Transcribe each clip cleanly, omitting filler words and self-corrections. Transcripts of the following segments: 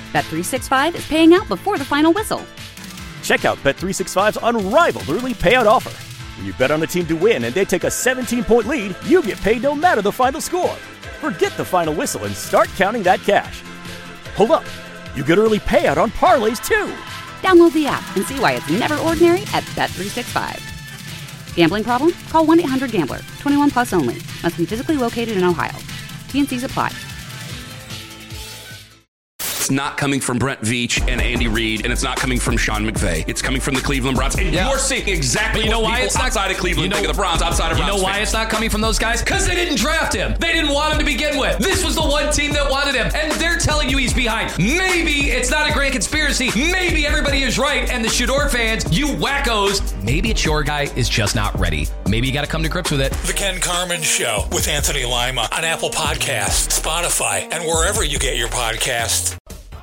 Bet365 is paying out before the final whistle. Check out Bet365's unrivaled early payout offer. When you bet on a team to win and they take a 17-point lead, you get paid no matter the final score. Forget the final whistle and start counting that cash. Hold up. You get early payout on parlays, too. Download the app and see why it's never ordinary at Bet365. Gambling problem? Call 1-800-GAMBLER. 21 plus only. Must be physically located in Ohio. T&Cs apply. It's not coming from Brent Veach and Andy Reid, and it's not coming from Sean McVay. It's coming from the Cleveland Browns. And you're seeing exactly what people outside of Cleveland think of the Browns, outside of Browns. You know why it's not coming from those guys? Because they didn't draft him. They didn't want him to begin with. This was the one team that wanted him, and they're telling you he's behind. Maybe it's not a grand conspiracy. Maybe everybody is right, and the Shador fans, you wackos, maybe it's your guy is just not ready. Maybe you got to come to grips with it. The Ken Carman Show with Anthony Lima on Apple Podcasts, Spotify, and wherever you get your podcasts.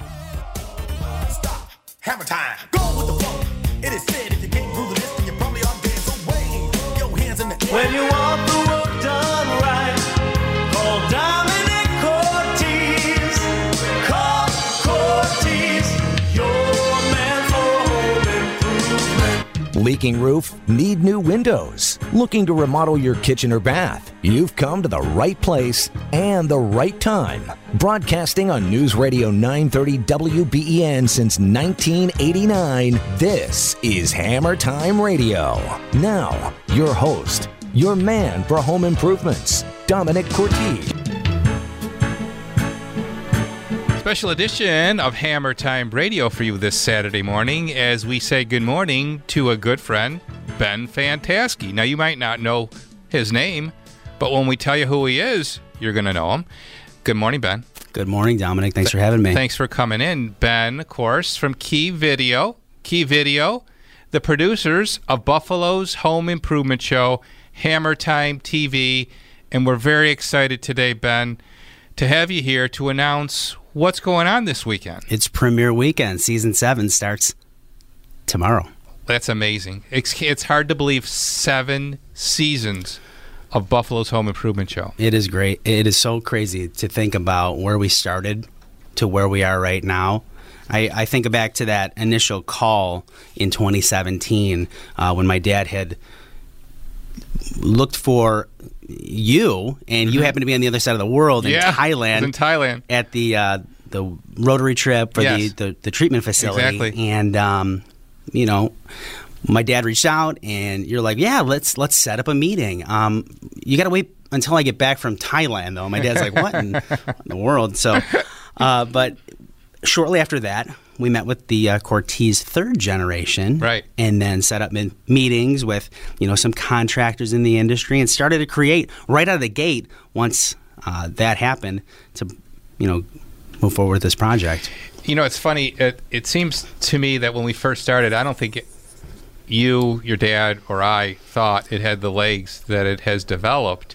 Hammer time. Go with the flow. It is said if you can't prove the list, then you probably are dead. So wave your hands in the air. When you want the work done right, call Dominic Cortez. Call Cortez, your man for home improvement. Leaking roof? Need new windows? Looking to remodel your kitchen or bath? You've come to the right place and the right time. Broadcasting on News Radio 930 WBEN since 1989, this is Hammer Time Radio. Now, your host, your man for home improvements, Dominic Cortez. Special edition of Hammer Time Radio for you this Saturday morning as we say good morning to a good friend, Ben Fantasky. Now, you might not know his name, but when we tell you who he is, you're going to know him. Good morning, Ben. Good morning, Dominic. Thanks for having me. Thanks for coming in. Ben, of course, from Key Video, the producers of Buffalo's home improvement show, Hammer Time TV, and we're very excited today, Ben, to have you here to announce what's going on this weekend. It's premiere weekend. Season 7 starts tomorrow. That's amazing. It's hard to believe 7 seasons of Buffalo's home improvement show. It is great. It is so crazy to think about where we started to where we are right now. I think back to that initial call in 2017 when my dad had looked for you, and you happened to be on the other side of the world in Thailand. In Thailand. At the Rotary trip for the treatment facility. Exactly. And, you know, my dad reached out, and you're like, yeah, let's set up a meeting. You got to wait until I get back from Thailand, though. My dad's like, what in the world? So, but shortly after that, we met with the Cortez third generation, right, and then set up meetings with some contractors in the industry, and started to create right out of the gate. Once that happened, to move forward with this project. It's funny. It seems to me that when we first started, I don't think you, your dad, or I thought it had the legs that it has developed.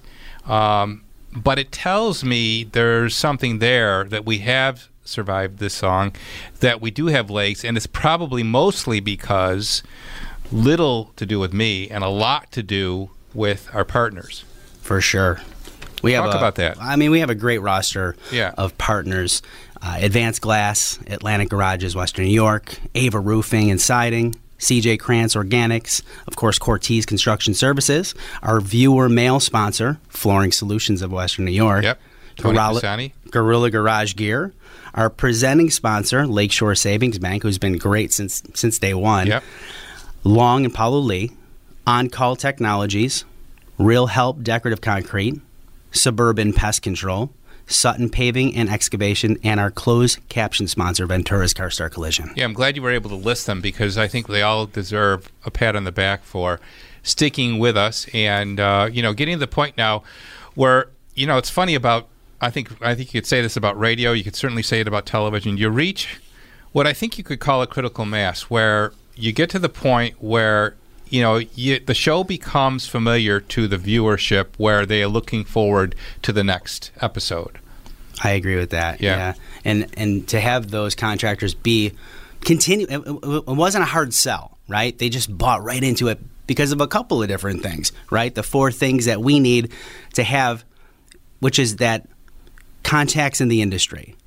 But it tells me there's something there, that we have survived this song, that we do have legs, and it's probably mostly because little to do with me and a lot to do with our partners. For sure. Talk about that. I mean, we have a great roster of partners. Advanced Glass, Atlantic Garages, Western New York, Ava Roofing and Siding, CJ Krantz Organics, of course, Cortez Construction Services, our viewer mail sponsor, Flooring Solutions of Western New York, Gorilla Garage Gear, our presenting sponsor, Lakeshore Savings Bank, who's been great since day one, Long and Paulo Lee, On Call Technologies, Real Help Decorative Concrete, Suburban Pest Control, Sutton Paving and Excavation, and our closed caption sponsor, Ventura's Car Star Collision. Yeah, I'm glad you were able to list them, because I think they all deserve a pat on the back for sticking with us and getting to the point now where it's funny about. I think you could say this about radio. You could certainly say it about television. You reach what I think you could call a critical mass, where you get to the point where the show becomes familiar to the viewership, where they are looking forward to the next episode. I agree with that. Yeah. And to have those contractors continue, it wasn't a hard sell, right? They just bought right into it because of a couple of different things, right? The 4 things that we need to have, which is that contacts in the industry,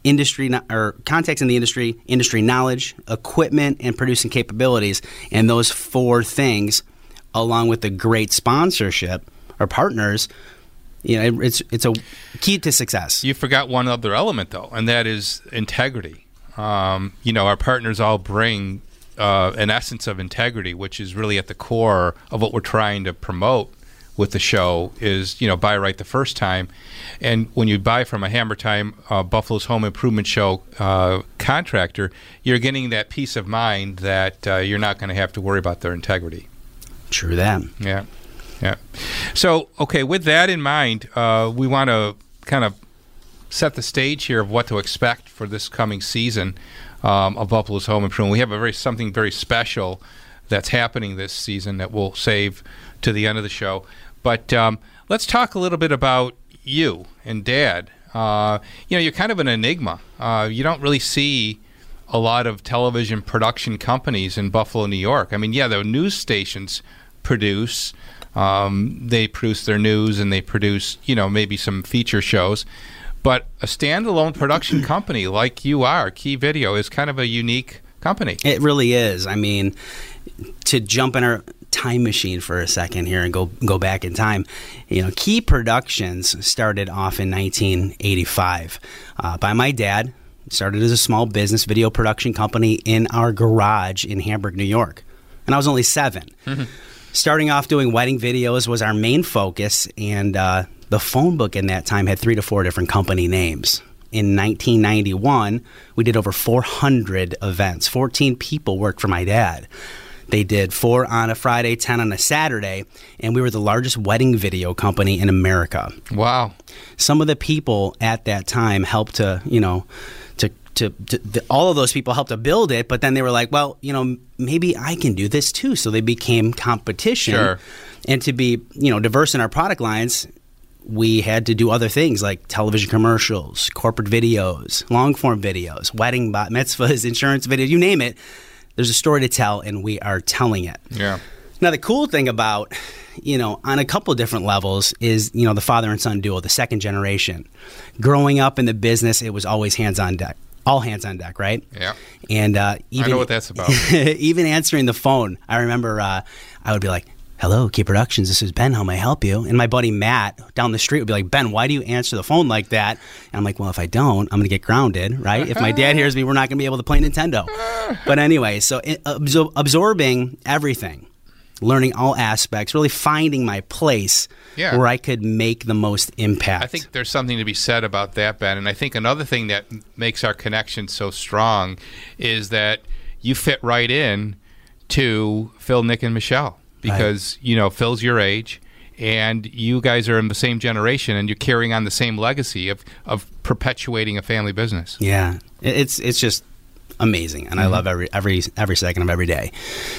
contacts in the industry knowledge, equipment, and producing capabilities. And those 4 things, along with the great sponsorship or partners, it's a key to success. You forgot one other element, though, and that is integrity. Our partners all bring an essence of integrity, which is really at the core of what we're trying to promote with the show is, buy right the first time. And when you buy from a Hammer Time Buffalo's Home Improvement Show contractor, you're getting that peace of mind that you're not going to have to worry about their integrity. True that. Yeah. So, okay, with that in mind, we want to kind of set the stage here of what to expect for this coming season of Buffalo's Home Improvement. We have something very special that's happening this season that we'll save to the end of the show. But let's talk a little bit about you and Dad. You're kind of an enigma. You don't really see a lot of television production companies in Buffalo, New York. I mean, the news stations produce. They produce their news and they produce, maybe some feature shows. But a standalone production company like you are, Key Video, is kind of a unique company. It really is. I mean, to jump in our time machine for a second here and go back in time, Key Productions started off in 1985 by my dad. Started as a small business video production company in our garage in Hamburg, New York. And I was only 7. Mm-hmm. Starting off doing wedding videos was our main focus, and the phone book in that time had 3 to 4 different company names. In 1991, we did over 400 events. 14 people worked for my dad. They did 4 on a Friday, 10 on a Saturday, and we were the largest wedding video company in America. Wow. Some of the people at that time helped to all of those people helped to build it, but then they were like, well, maybe I can do this too. So they became competition. Sure. And to be, diverse in our product lines, we had to do other things like television commercials, corporate videos, long-form videos, wedding bat mitzvahs, insurance videos, you name it. There's a story to tell, and we are telling it. Yeah. Now, the cool thing about, on a couple of different levels is, the father and son duo, the second generation. Growing up in the business, it was always hands on deck. All hands on deck, right? Yeah. And even, I know what that's about. Even answering the phone, I remember I would be like, hello, Key Productions, this is Ben, how may I help you? And my buddy Matt down the street would be like, Ben, why do you answer the phone like that? And I'm like, well, if I don't, I'm going to get grounded, right? If my dad hears me, we're not going to be able to play Nintendo. But anyway, so absorbing everything, learning all aspects, really finding my place where I could make the most impact. I think there's something to be said about that, Ben. And I think another thing that makes our connection so strong is that you fit right in to Phil, Nick, and Michelle. Because, Phil's your age, and you guys are in the same generation, and you're carrying on the same legacy of perpetuating a family business. Yeah, it's just amazing, and I love every second of every day.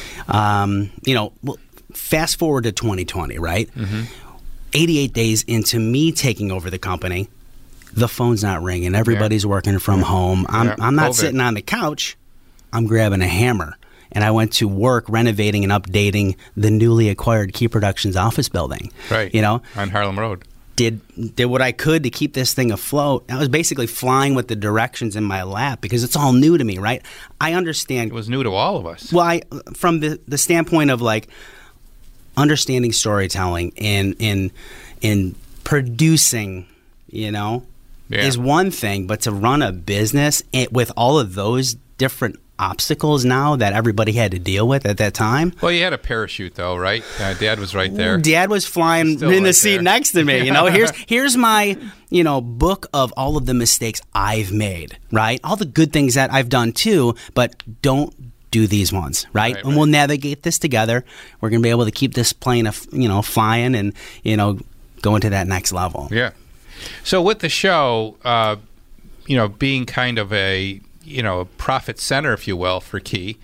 Fast forward to 2020, right? Mm-hmm. 88 days into me taking over the company, the phone's not ringing. Everybody's working from home. I'm not sitting on the couch. I'm grabbing a hammer. And I went to work renovating and updating the newly acquired Key Productions office building. Right. On Harlem Road. Did what I could to keep this thing afloat. I was basically flying with the directions in my lap because it's all new to me, right? I understand. It was new to all of us. Well, from the standpoint of like understanding storytelling and producing, is one thing. But to run a business with all of those different obstacles now that everybody had to deal with at that time. Well, you had a parachute though, right? Dad was right there. Dad was flying in the seat next to me. Here's my book of all of the mistakes I've made, right? All the good things that I've done too, but don't do these ones, right? And we'll navigate this together. We're going to be able to keep this plane flying and go into that next level. Yeah. So with the show, being kind of a profit center, if you will, for Key.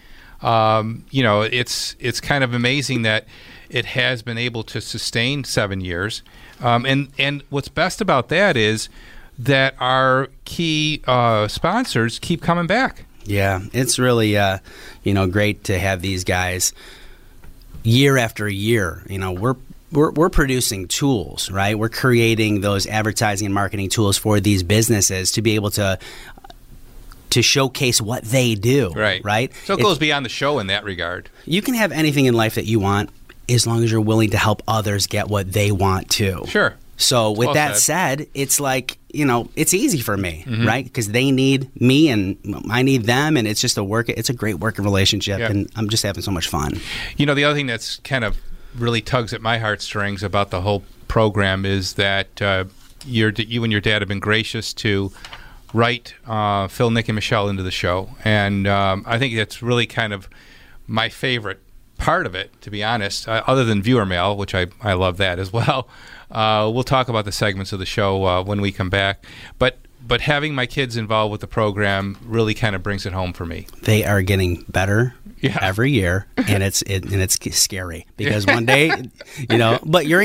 It's kind of amazing that it has been able to sustain 7 years. And what's best about that is that our Key sponsors keep coming back. Yeah, it's really great to have these guys year after year. We're producing tools, right? We're creating those advertising and marketing tools for these businesses to be able to to showcase what they do. Right? So it goes beyond the show in that regard. You can have anything in life that you want as long as you're willing to help others get what they want too. Sure. So with that said, it's like, it's easy for me, right? Because they need me and I need them, and it's a great working relationship, and I'm just having so much fun. The other thing that's kind of really tugs at my heartstrings about the whole program is that you and your dad have been gracious to write Phil, Nick, and Michelle into the show, and I think that's really kind of my favorite part of it, to be honest, other than viewer mail, which I love that as well. We'll talk about the segments of the show when we come back, but having my kids involved with the program really kind of brings it home for me. They are getting better every year, and it's scary because one day, but you're in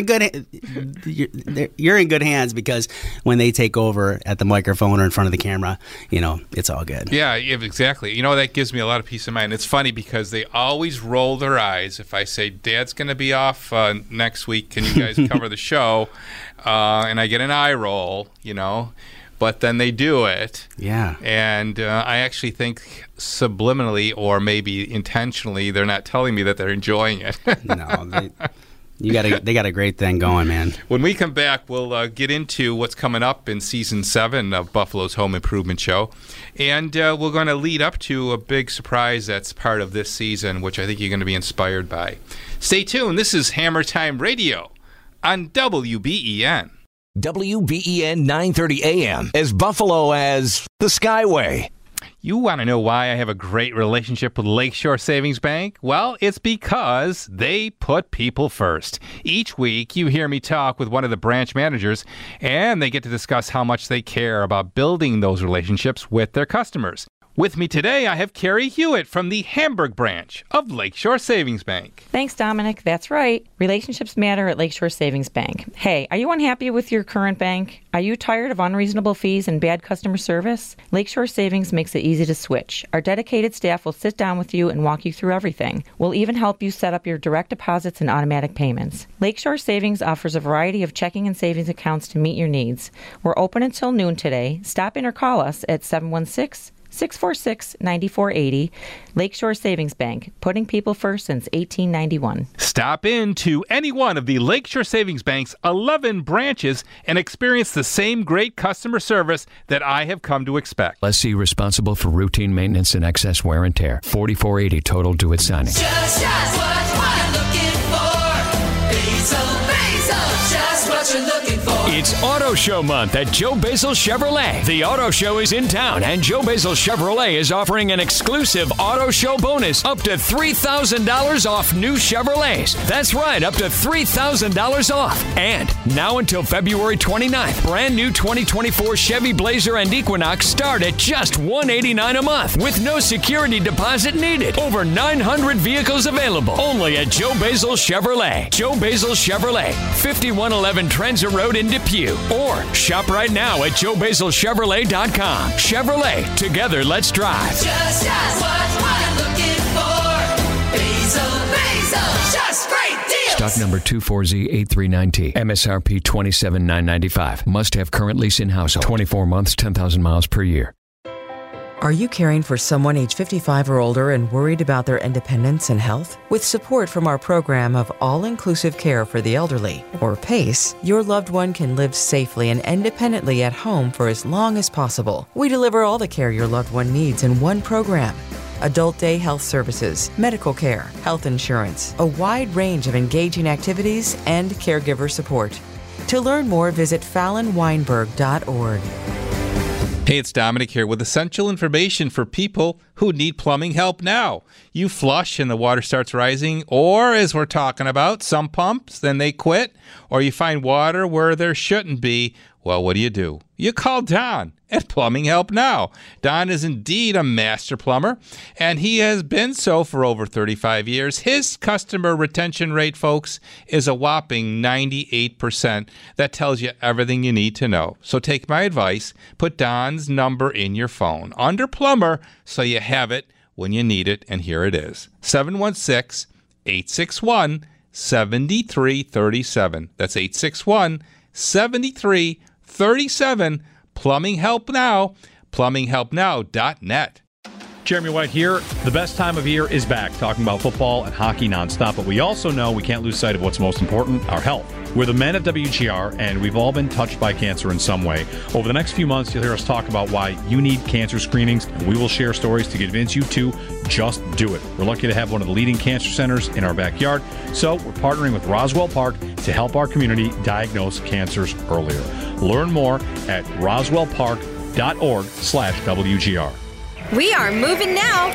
good hands because when they take over at the microphone or in front of the camera, it's all good. Yeah, exactly. That gives me a lot of peace of mind. It's funny because they always roll their eyes if I say, Dad's going to be off next week. Can you guys cover the show? And I get an eye roll, But then they do it. Yeah. And I actually think subliminally or maybe intentionally they're not telling me that they're enjoying it. No, they got a great thing going, man. When we come back, we'll get into what's coming up in Season 7 of Buffalo's Home Improvement Show. And we're going to lead up to a big surprise that's part of this season, which I think you're going to be inspired by. Stay tuned. This is Hammer Time Radio on WBEN. WBEN 930 AM, as Buffalo as the Skyway. You want to know why I have a great relationship with Lakeshore Savings Bank? Well, it's because they put people first. Each week, you hear me talk with one of the branch managers, and they get to discuss how much they care about building those relationships with their customers. With me today, I have Carrie Hewitt from the Hamburg branch of Lakeshore Savings Bank. Thanks, Dominic. That's right. Relationships matter at Lakeshore Savings Bank. Hey, are you unhappy with your current bank? Are you tired of unreasonable fees and bad customer service? Lakeshore Savings makes it easy to switch. Our dedicated staff will sit down with you and walk you through everything. We'll even help you set up your direct deposits and automatic payments. Lakeshore Savings offers a variety of checking and savings accounts to meet your needs. We're open until noon today. Stop in or call us at 716-646-9480. Lakeshore Savings Bank, putting people first since 1891. Stop in to any one of the Lakeshore Savings Bank's 11 branches and experience the same great customer service that I have come to expect. Lessee responsible for routine maintenance and excess wear and tear. $44.80 total due at signing. Just what I'm looking for. Basil, just what you're looking for. It's Auto Show Month at Joe Basil Chevrolet. The Auto Show is in town, and Joe Basil Chevrolet is offering an exclusive Auto Show bonus up to $3,000 off new Chevrolets. That's right, up to $3,000 off. And now until February 29th, brand new 2024 Chevy Blazer and Equinox start at just $189 a month with no security deposit needed. Over 900 vehicles available only at Joe Basil Chevrolet. Joe Basil Chevrolet, 5111 Trenza Road in Depew. Or shop right now at JoeBasilChevrolet.com. Chevrolet, together let's drive. Just what I'm looking for. Basil, just great deals. Stock number 24Z839T. MSRP $27,995. Must have current lease in household. 24 months, 10,000 miles per year. Are you caring for someone age 55 or older and worried about their independence and health? With support from our program of All-Inclusive Care for the Elderly, or PACE, your loved one can live safely and independently at home for as long as possible. We deliver all the care your loved one needs in one program. Adult day health services, medical care, health insurance, a wide range of engaging activities, and caregiver support. To learn more, visit FallonWeinberg.org. Hey, it's Dominic here with essential information for people who need plumbing help now. You flush and the water starts rising, or as we're talking about, some pumps, then they quit, or you find water where there shouldn't be. Well, what do? You call Don at Plumbing Help Now. Don is indeed a master plumber, and he has been so for over 35 years. His customer retention rate, folks, is a whopping 98%. That tells you everything you need to know. So take my advice. Put Don's number in your phone under plumber so you have it when you need it, and here it is. 716-861-7337. That's 861-7337. Plumbing Help Now. PlumbingHelpNow.net. Jeremy White here. The best time of year is back, talking about football and hockey nonstop, but we also know we can't lose sight of what's most important, our health. We're the men at WGR, and we've all been touched by cancer in some way. Over the next few months, you'll hear us talk about why you need cancer screenings, and we will share stories to convince you to just do it. We're lucky to have one of the leading cancer centers in our backyard, so we're partnering with Roswell Park to help our community diagnose cancers earlier. Learn more at roswellpark.org/WGR. We are moving now.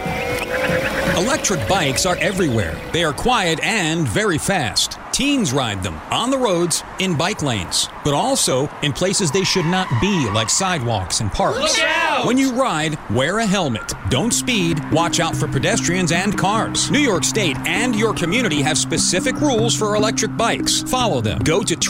Electric bikes are everywhere. They are quiet and very fast. Teens ride them on the roads, in bike lanes, but also in places they should not be, like sidewalks and parks. Look out! When you ride, wear a helmet. Don't speed. Watch out for pedestrians and cars. New York State and your community have specific rules for electric bikes. Follow them. Go to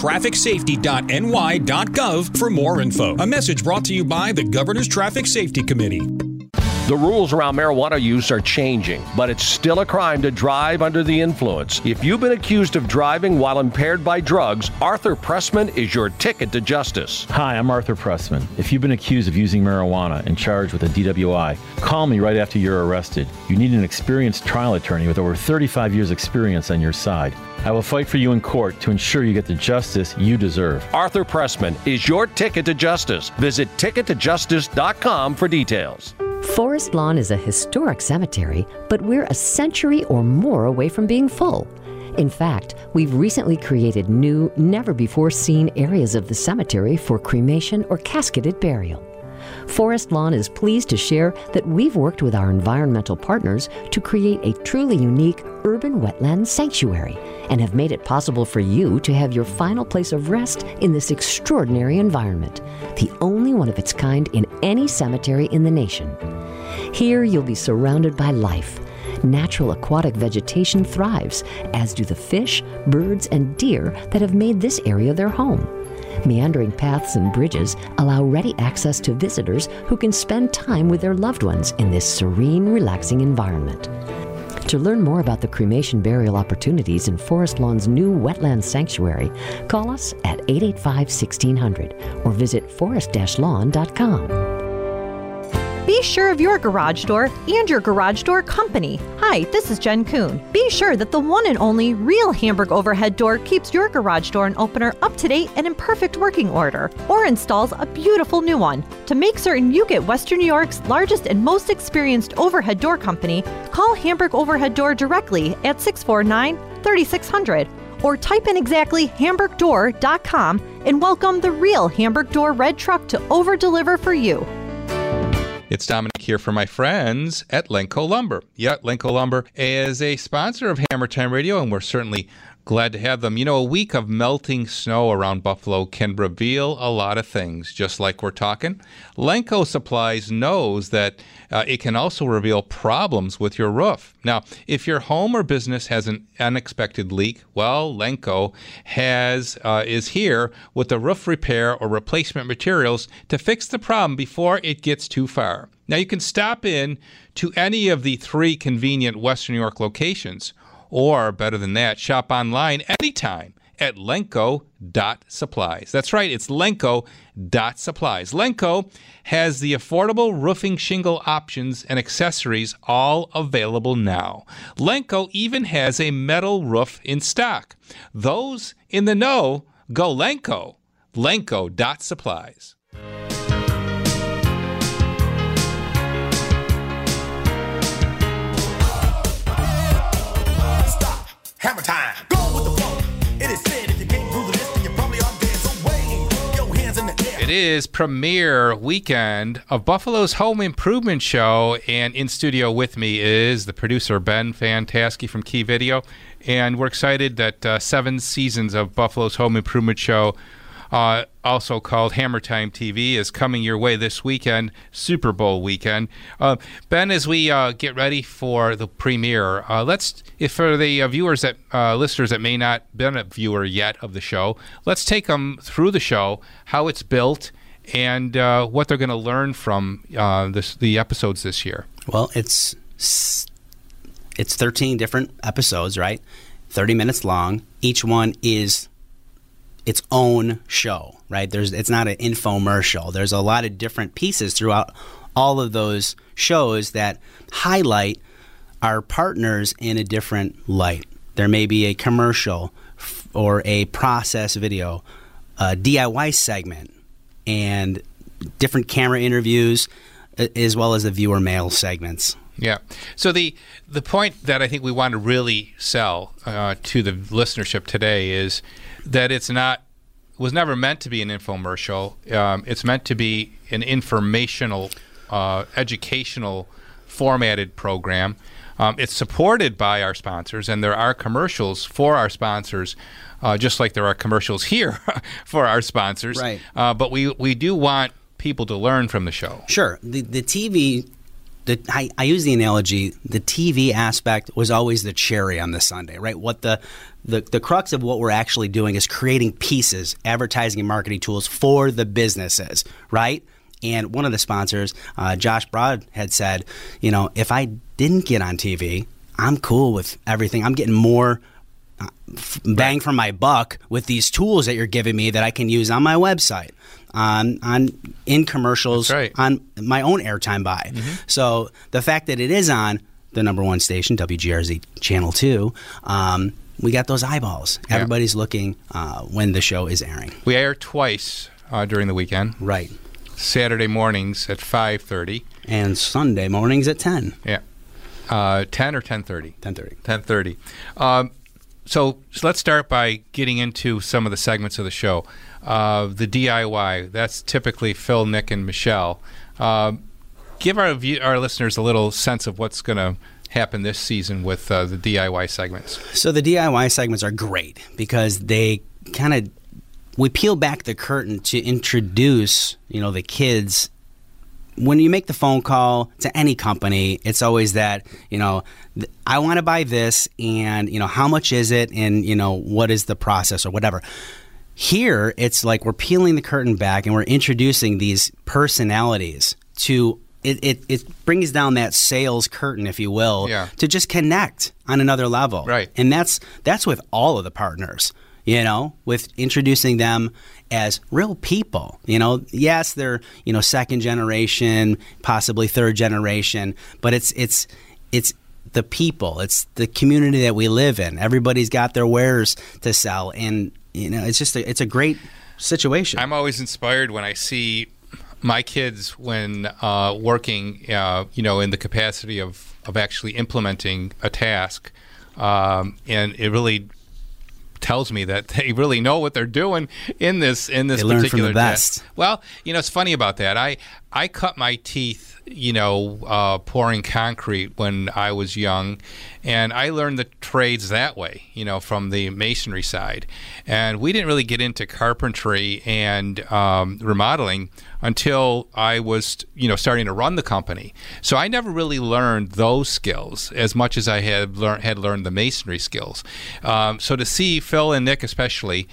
trafficsafety.ny.gov for more info. A message brought to you by the Governor's Traffic Safety Committee. The rules around marijuana use are changing, but it's still a crime to drive under the influence. If you've been accused of driving while impaired by drugs, Arthur Pressman is your ticket to justice. Hi, I'm Arthur Pressman. If you've been accused of using marijuana and charged with a DWI, call me right after you're arrested. You need an experienced trial attorney with over 35 years' experience on your side. I will fight for you in court to ensure you get the justice you deserve. Arthur Pressman is your ticket to justice. Visit tickettojustice.com for details. Forest Lawn is a historic cemetery, but we're a century or more away from being full. In fact, we've recently created new, never-before-seen areas of the cemetery for cremation or casketed burial. Forest Lawn is pleased to share that we've worked with our environmental partners to create a truly unique urban wetland sanctuary and have made it possible for you to have your final place of rest in this extraordinary environment, the only one of its kind in any cemetery in the nation. Here you'll be surrounded by life. Natural aquatic vegetation thrives, as do the fish, birds, and deer that have made this area their home. Meandering paths and bridges allow ready access to visitors who can spend time with their loved ones in this serene, relaxing environment. To learn more about the cremation burial opportunities in Forest Lawn's new wetland sanctuary, call us at 885-1600 or visit forest-lawn.com. Be sure of your garage door and your garage door company. Hi, this is Jen Kuhn. Be sure that the one and only real Hamburg overhead door keeps your garage door and opener up to date and in perfect working order, or installs a beautiful new one. To make certain you get Western New York's largest and most experienced overhead door company, call Hamburg Overhead Door directly at 649-3600 or type in exactly hamburgdoor.com and welcome the real Hamburg Door red truck to over-deliver for you. It's Dominic here for my friends at Lenco Lumber. Yeah, Lenco Lumber is a sponsor of Hammer Time Radio, and we're certainly glad to have them. You know, a week of melting snow around Buffalo can reveal a lot of things, just like we're talking. Lenco Supplies knows that it can also reveal problems with your roof. Now, if your home or business has an unexpected leak, well, Lenco is here with the roof repair or replacement materials to fix the problem before it gets too far. Now, you can stop in to any of the 3 convenient Western New York locations, or better than that, shop online anytime at lenco.supplies. That's right, it's lenco.supplies. Lenco has the affordable roofing shingle options and accessories all available now. Lenco even has a metal roof in stock. Those in the know, go Lenco. Lenco.supplies. Hammer time. Go with the flow. It is said if you can't rule the list, then you probably are dead. So wave your hands in the air. It is premiere weekend of Buffalo's Home Improvement Show, and in studio with me is the producer Ben Fantasky from Key Video, and we're excited that 7 seasons of Buffalo's Home Improvement Show, also called Hammer Time TV, is coming your way this weekend, Super Bowl weekend. Ben, as we get ready for the premiere, for the viewers listeners that may not been a viewer yet of the show, let's take them through the show, how it's built, and what they're going to learn from the episodes this year. Well, it's 13 different episodes, right? 30 minutes long. Each one is its own show, right? It's not an infomercial. There's a lot of different pieces throughout all of those shows that highlight our partners in a different light. There may be a commercial or a process video, a DIY segment, and different camera interviews, as well as the viewer mail segments. Yeah. So the point that I think we want to really sell to the listenership today is that was never meant to be an infomercial. It's meant to be an informational, educational, formatted program. It's supported by our sponsors, and there are commercials for our sponsors, just like there are commercials here for our sponsors. Right. But we do want people to learn from the show. Sure. The TV, I use the analogy, the TV aspect was always the cherry on the sundae, right? What the crux of what we're actually doing is creating pieces, advertising and marketing tools for the businesses, right? And one of the sponsors, Josh Broad, had said, if I didn't get on TV, I'm cool with everything. I'm getting more bang for my buck with these tools that you're giving me that I can use on my website, in commercials, on my own airtime buy. Mm-hmm. So the fact that it is on the number one station, WGRZ Channel 2, we got those eyeballs. Yeah. Everybody's looking when the show is airing. We air twice during the weekend. Right. Saturday mornings at 5:30. And Sunday mornings at 10. Yeah. 10 or 10:30? 10:30. 10:30. So let's start by getting into some of the segments of the show. The DIY, that's typically Phil, Nick, and Michelle. Give our listeners a little sense of what's going to happen this season with the DIY segments. So the DIY segments are great because they we peel back the curtain to introduce, the kids. When you make the phone call to any company, it's always that, I want to buy this, and, how much is it, and, what is the process or whatever. Here, it's like we're peeling the curtain back and we're introducing these personalities to it brings down that sales curtain, if you will, to just connect on another level. Right. And that's with all of the partners. With introducing them as real people. Yes, they're, second generation, possibly third generation, but it's the people. It's the community that we live in. Everybody's got their wares to sell, and it's a great situation. I'm always inspired when I see my kids when working, in the capacity of actually implementing a task, and it really tells me that they really know what they're doing in this they particular learn from the best. task. Well, it's funny about that. I cut my teeth, pouring concrete when I was young, and I learned the trades that way, from the masonry side. And we didn't really get into carpentry and remodeling until I was, starting to run the company. So I never really learned those skills as much as I had learned the masonry skills. So to see Phil and Nick especially,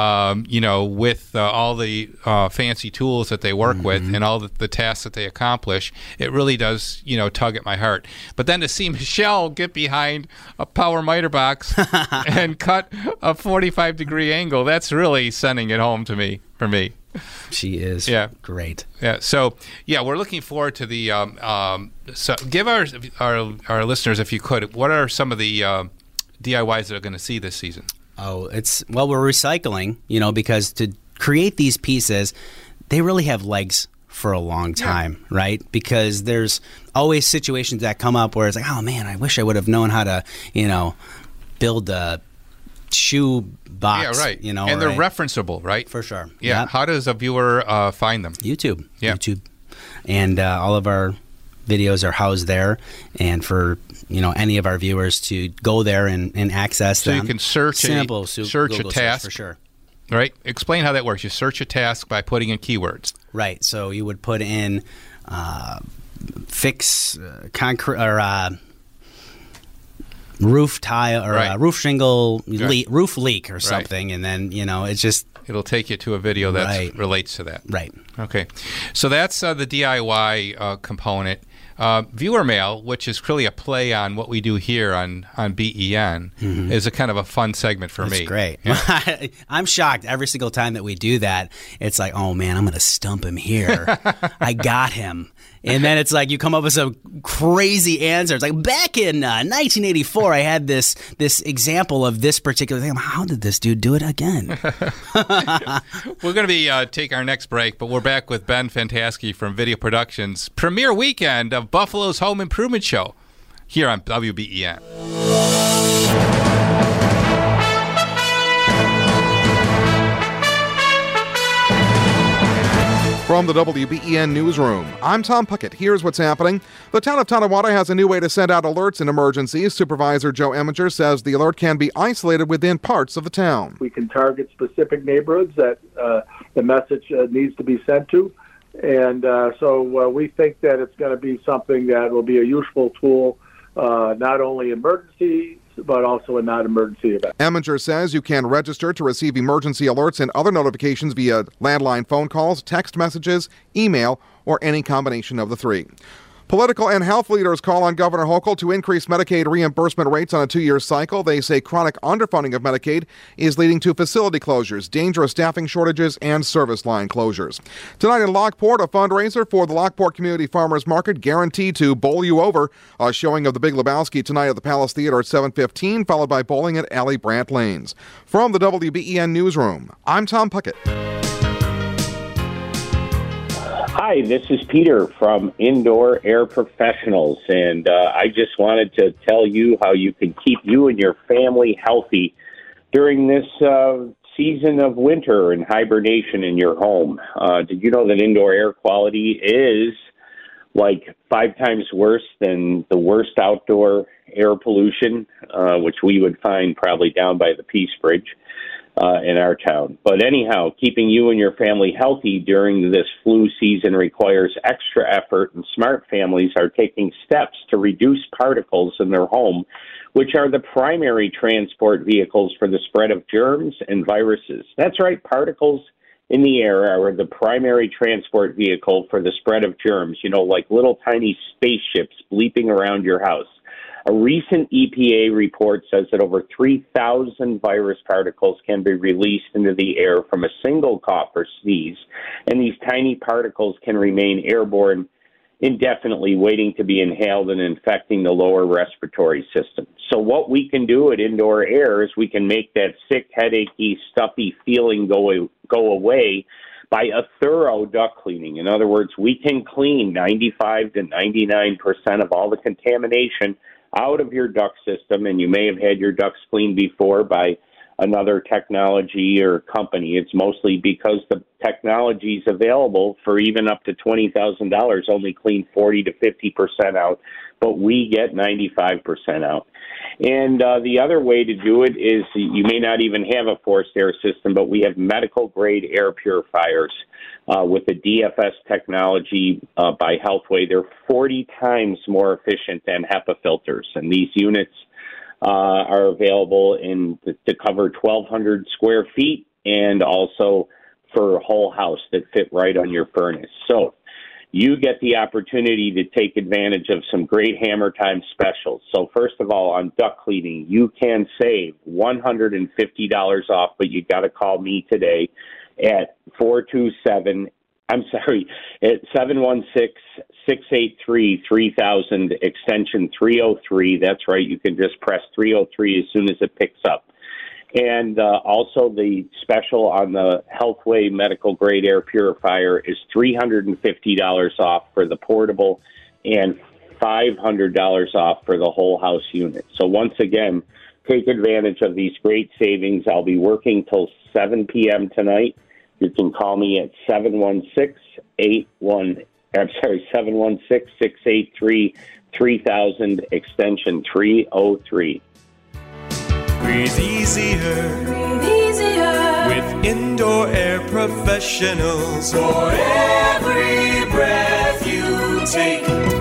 with all the fancy tools that they work with and all the tasks that they accomplish, it really does, tug at my heart. But then to see Michelle get behind a power miter box and cut a 45-degree angle, that's really sending it home for me. She is great. Yeah. So we're looking forward to the. So give our listeners, if you could, what are some of the DIYs that are going to see this season? Oh, we're recycling, because to create these pieces, they really have legs for a long time, right? Because there's always situations that come up where it's like, oh man, I wish I would have known how to, build a shoe box. Yeah, right. And they're referenceable, right? For sure. Yeah. Yep. How does a viewer find them? YouTube. Yeah. YouTube. And all of our videos are housed there, and for any of our viewers to go there and access them. So you can search a task for sure. Right. Explain how that works. You search a task by putting in keywords. Right. So you would put in fix concrete or roof tile or roof shingle roof leak or something, and then it's just it'll take you to a video that relates to that. Right. Okay. So that's the DIY component. Viewer mail, which is really a play on what we do here on BEN, is a kind of a fun segment for me. That's great. Yeah. I'm shocked every single time that we do that. It's like, oh man, I'm going to stump him here. I got him. And then it's like you come up with some crazy answer. It's like back in 1984, I had this example of this particular thing. How did this dude do it again? We're going to be take our next break, but we're back with Ben Fantaschi from Video Productions. Premiere weekend of Buffalo's Home Improvement Show here on WBEN. From the WBEN Newsroom, I'm Tom Puckett. Here's what's happening. The town of Tonawanda has a new way to send out alerts in emergencies. Supervisor Joe Eminger says the alert can be isolated within parts of the town. We can target specific neighborhoods that the message needs to be sent to. And so we think that it's going to be something that will be a useful tool, not only emergency, but also a non-emergency event. Eminger says you can register to receive emergency alerts and other notifications via landline phone calls, text messages, email, or any combination of the three. Political and health leaders call on Governor Hochul to increase Medicaid reimbursement rates on a 2-year cycle. They say chronic underfunding of Medicaid is leading to facility closures, dangerous staffing shortages, and service line closures. Tonight in Lockport, a fundraiser for the Lockport Community Farmers Market guaranteed to bowl you over. A showing of The Big Lebowski tonight at the Palace Theater at 7:15, followed by bowling at Alley Brandt Lanes. From the WBEN Newsroom, I'm Tom Puckett. Hi, this is Peter from Indoor Air Professionals, and I just wanted to tell you how you can keep you and your family healthy during this season of winter and hibernation in your home. Did you know that indoor air quality is like 5 times worse than the worst outdoor air pollution, which we would find probably down by the Peace Bridge in our town? But anyhow, keeping you and your family healthy during this flu season requires extra effort, and smart families are taking steps to reduce particles in their home, which are the primary transport vehicles for the spread of germs and viruses. That's right, particles in the air are the primary transport vehicle for the spread of germs, like little tiny spaceships bleeping around your house. A recent EPA report says that over 3,000 virus particles can be released into the air from a single cough or sneeze, and these tiny particles can remain airborne indefinitely, waiting to be inhaled and infecting the lower respiratory system. So what we can do at Indoor Air is we can make that sick, headachy, stuffy feeling go away by a thorough duct cleaning. In other words, we can clean 95 to 99% of all the contamination out of your duct system, and you may have had your ducts cleaned before by another technology or company. It's mostly because the technologies available for even up to $20,000 only clean 40 to 50% out, but we get 95% out. And the other way to do it is you may not even have a forced air system, but we have medical-grade air purifiers with the DFS technology by Healthway. They're 40 times more efficient than HEPA filters, and these units are available to cover 1,200 square feet and also for a whole house that fit right on your furnace. So you get the opportunity to take advantage of some great Hammer Time specials. So first of all, on duct cleaning, you can save $150 off, but you got to call me today at 716-683-3000, extension 303. That's right. You can just press 303 as soon as it picks up. And also the special on the Healthway medical grade air purifier is $350 off for the portable and $500 off for the whole house unit. So once again, take advantage of these great savings. I'll be working till 7 p.m. tonight. You can call me at 716-683-3000, extension 303. Breathe easier. Breathe easier. With Indoor Air Professionals. For every breath you take.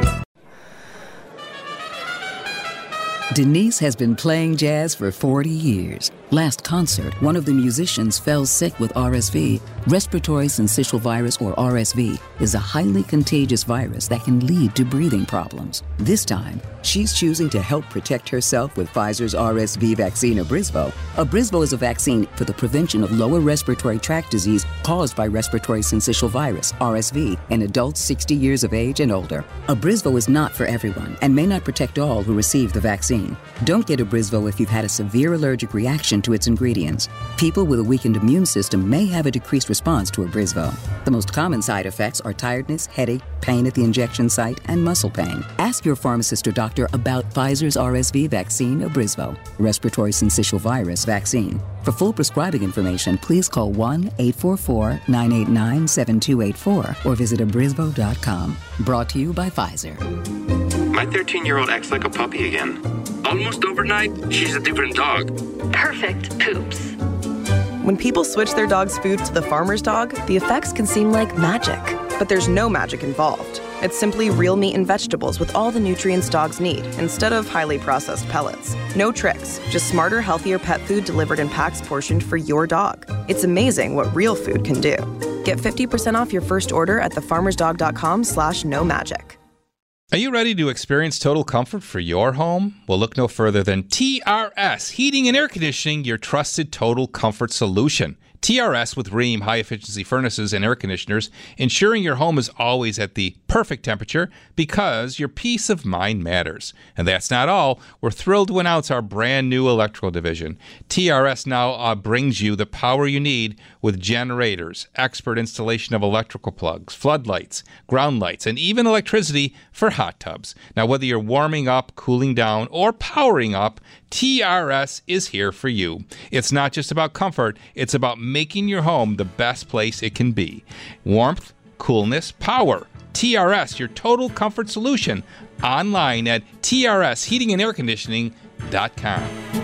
Denise has been playing jazz for 40 years. Last concert, one of the musicians fell sick with RSV. Respiratory syncytial virus, or RSV, is a highly contagious virus that can lead to breathing problems. This time, She's choosing to help protect herself with Pfizer's RSV vaccine, Abrysvo. Abrysvo is a vaccine for the prevention of lower respiratory tract disease caused by respiratory syncytial virus, RSV, in adults 60 years of age and older. Abrysvo is not for everyone and may not protect all who receive the vaccine. Don't get Abrysvo if you've had a severe allergic reaction to its ingredients. People with a weakened immune system may have a decreased response to Abrysvo. The most common side effects are tiredness, headache, pain at the injection site, and muscle pain. Ask your pharmacist or doctor about Pfizer's RSV vaccine, Abrysvo, respiratory syncytial virus vaccine. For full prescribing information, please call 1-844-989-7284 or visit abrysvo.com. Brought to you by Pfizer. My 13-year-old acts like a puppy again. Almost overnight, she's a different dog. Perfect poops. When people switch their dog's food to the farmer's dog, the effects can seem like magic. But there's no magic involved. It's simply real meat and vegetables with all the nutrients dogs need, instead of highly processed pellets. No tricks, just smarter, healthier pet food delivered in packs portioned for your dog. It's amazing what real food can do. Get 50% off your first order at thefarmersdog.com/no-magic. Are you ready to experience total comfort for your home? Well, look no further than TRS Heating and Air Conditioning, your trusted total comfort solution. TRS with Rheem high-efficiency furnaces and air conditioners, ensuring your home is always at the perfect temperature because your peace of mind matters. And that's not all. We're thrilled to announce our brand new electrical division. TRS now brings you the power you need with generators, expert installation of electrical plugs, floodlights, ground lights, and even electricity for hot tubs. Now, whether you're warming up, cooling down, or powering up, TRS is here for you. It's not just about comfort, it's about making your home the best place it can be. Warmth, coolness, power. TRS, your total comfort solution. Online at trsheatingandairconditioning.com.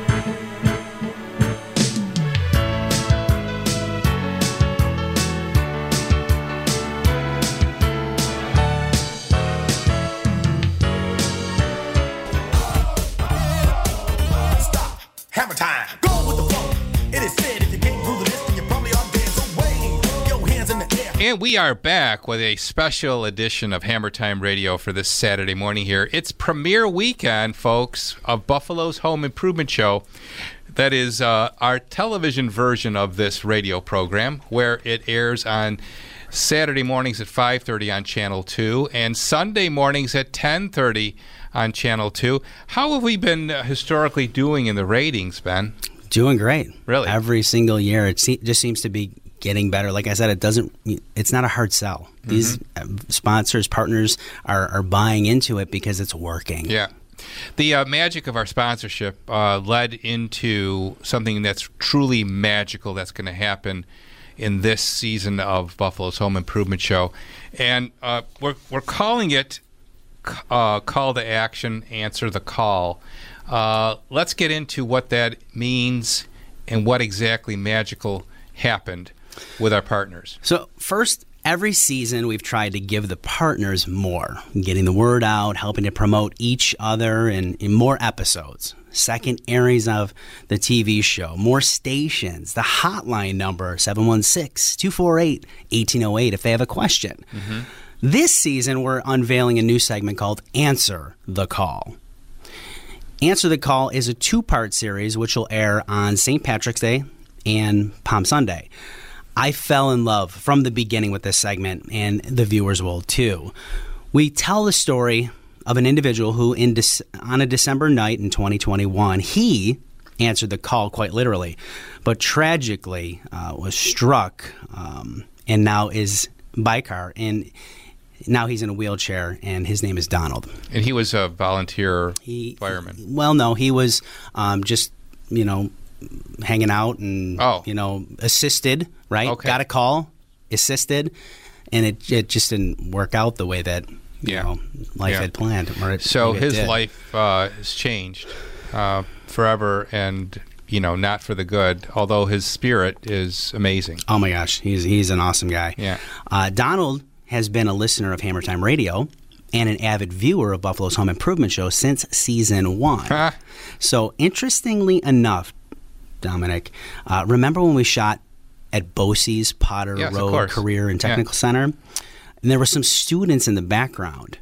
Hammer time. Go with the flow. It is said if you can't rule the list, then you probably are dead. So wave your hands in the air. And we are back with a special edition of Hammer Time Radio for this Saturday morning here. It's premiere weekend, folks, of Buffalo's Home Improvement Show. That is our television version of this radio program, where it airs on Saturday mornings at 5:30 on Channel 2 and Sunday mornings at 10:30 on Channel 2. How have we been historically doing in the ratings, Ben? Doing great. Really? Every single year. It just seems to be getting better. Like I said, it's not a hard sell. Mm-hmm. These sponsors, partners are buying into it because it's working. Yeah. The magic of our sponsorship led into something that's truly magical that's going to happen in this season of Buffalo's Home Improvement Show. And we're calling it Call to Action, Answer the Call. Let's get into what that means and what exactly magical happened with our partners. So first, every season we've tried to give the partners more, getting the word out, helping to promote each other in more episodes. Second, airings of the TV show, more stations, the hotline number, 716-248-1808 if they have a question. Mm-hmm. This season, we're unveiling a new segment called Answer the Call. Answer the Call is a two-part series which will air on St. Patrick's Day and Palm Sunday. I fell in love from the beginning with this segment, and the viewers will too. We tell the story of an individual who, on a December night in 2021, he answered the call quite literally, but tragically was struck and now is by car, and now he's in a wheelchair, and his name is Donald. And he was a volunteer fireman. Well, no, he was just, hanging out and, assisted, right? Okay. Got a call, assisted, and it just didn't work out the way that, life had planned. So his life has changed forever and, not for the good, although his spirit is amazing. Oh, my gosh. He's an awesome guy. Yeah. Donald has been a listener of Hammer Time Radio and an avid viewer of Buffalo's Home Improvement Show since season 1. So, interestingly enough, Dominic, remember when we shot at Bosse's Potter Road Career and Technical Center? And there were some students in the background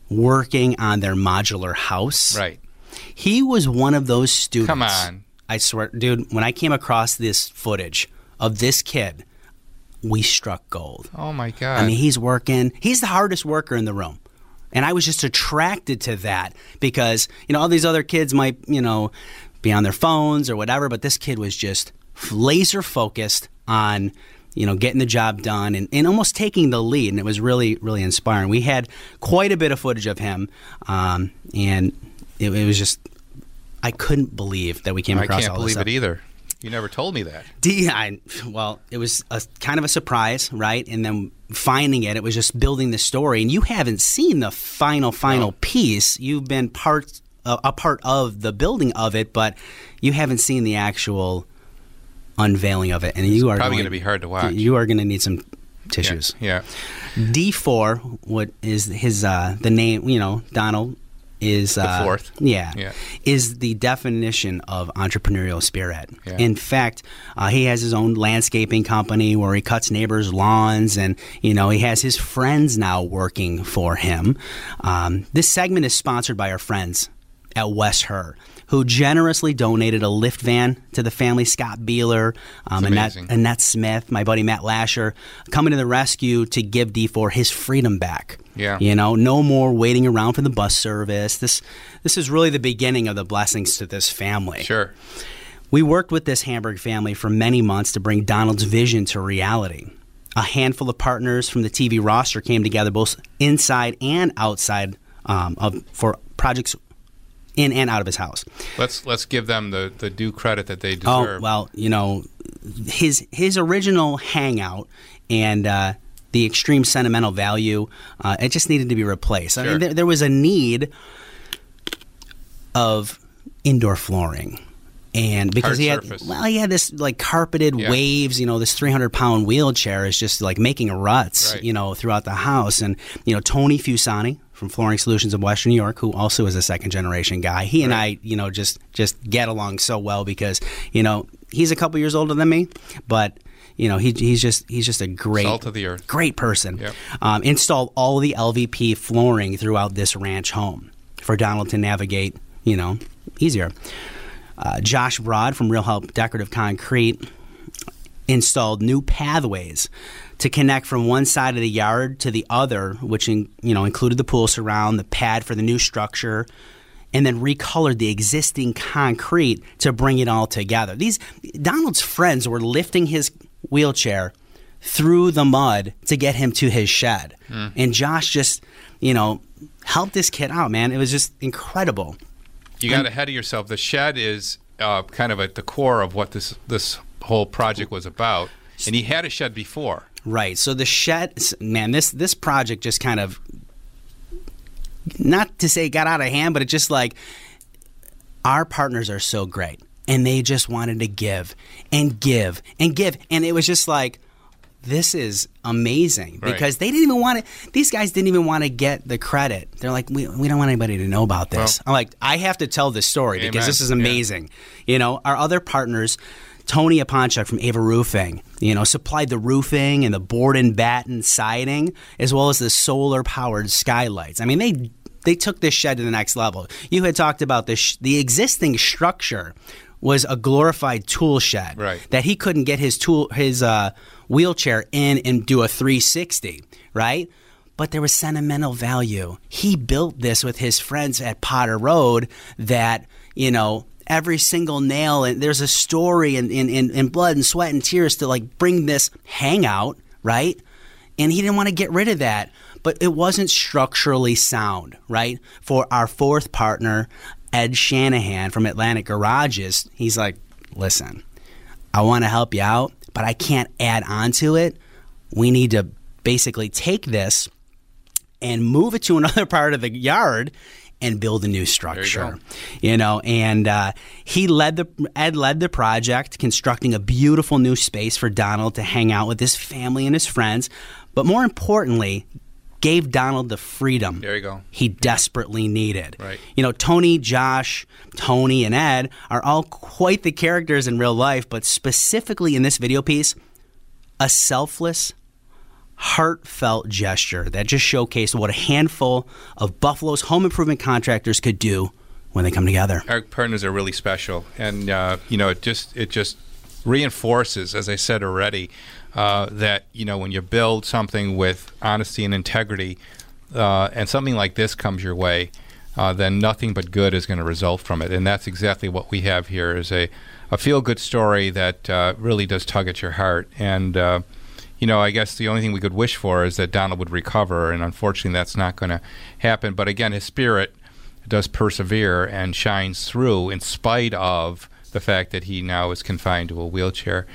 working on their modular house. Right. He was one of those students. Come on. I swear, dude, when I came across this footage of this kid, we struck gold. Oh, my God. I mean, he's working. He's the hardest worker in the room. And I was just attracted to that because, all these other kids might, be on their phones or whatever, but this kid was just laser focused on, getting the job done and almost taking the lead. And it was really, really inspiring. We had quite a bit of footage of him. And it was just, I couldn't believe that we came across all this. I can't believe stuff. it either. You never told me that. Well, it was kind of a surprise, right? And then finding it was just building the story. And you haven't seen the final piece. You've been a part of the building of it, but you haven't seen the actual unveiling of it. And you are probably going to be hard to watch. You are going to need some tissues. Yeah. D4, what is his the name? Donald. Is the fourth. Is the definition of entrepreneurial spirit. Yeah. In fact, he has his own landscaping company where he cuts neighbors' lawns, and he has his friends now working for him. This segment is sponsored by our friends at West Her, who generously donated a lift van to the family. Scott Beeler, Annette Smith, my buddy Matt Lasher, coming to the rescue to give D4 his freedom back. Yeah. No more waiting around for the bus service. This is really the beginning of the blessings to this family. Sure. We worked with this Hamburg family for many months to bring Donald's vision to reality. A handful of partners from the TV roster came together both inside and outside for projects in and out of his house. Let's give them the due credit that they deserve. Oh, well, his original hangout and the extreme sentimental value, it just needed to be replaced. Sure. I mean, there was a need of indoor flooring. And because he had this like carpeted waves, this 300-pound wheelchair is just like making ruts, throughout the house. And, Tony Fusani from Flooring Solutions of Western New York, who also is a second-generation guy, he and I, just get along so well because, he's a couple years older than me, but he's just a great salt of the earth, great person. Yep. Installed all of the LVP flooring throughout this ranch home for Donald to navigate, easier. Josh Broad from Real Help Decorative Concrete installed new pathways to connect from one side of the yard to the other, which included the pool surround, the pad for the new structure, and then recolored the existing concrete to bring it all together. Donald's friends were lifting his wheelchair through the mud to get him to his shed. And Josh just, helped this kid out, man. It was just incredible. You got ahead of yourself. The shed is kind of at the core of what this whole project was about. And he had a shed before. Right. So the shed, man, this project just kind of, not to say got out of hand, but it just like, our partners are so great. And they just wanted to give and give and give. And it was just like, this is amazing because they didn't even want to, these guys didn't even want to get the credit. They're like, we don't want anybody to know about this. I'm like, I have to tell this story because this is amazing. Our other partners, Tony Aponchuk from Ava Roofing, supplied the roofing and the board and batten siding as well as the solar powered skylights. I mean, they took this shed to the next level. You had talked about the existing structure was a glorified tool shed that he couldn't get his wheelchair in and do a 360, right? But there was sentimental value. He built this with his friends at Potter Road that, every single nail, and there's a story in blood and sweat and tears to like bring this hangout, right? And he didn't want to get rid of that. But it wasn't structurally sound, right? For our fourth partner, Ed Shanahan from Atlantic Garages, he's like, listen, I want to help you out, but I can't add on to it. We need to basically take this and move it to another part of the yard and build a new structure. And Ed led the project, constructing a beautiful new space for Donald to hang out with his family and his friends, but more importantly, gave Donald the freedom he desperately needed. Right. Tony, Josh, Tony, and Ed are all quite the characters in real life, but specifically in this video piece, a selfless, heartfelt gesture that just showcased what a handful of Buffalo's home improvement contractors could do when they come together. Our partners are really special, and it just reinforces, as I said already, that when you build something with honesty and integrity, and something like this comes your way, then nothing but good is going to result from it. And that's exactly what we have here, is a feel-good story that really does tug at your heart. And I guess the only thing we could wish for is that Donald would recover, and unfortunately that's not going to happen. But again, his spirit does persevere and shines through in spite of the fact that he now is confined to a wheelchair.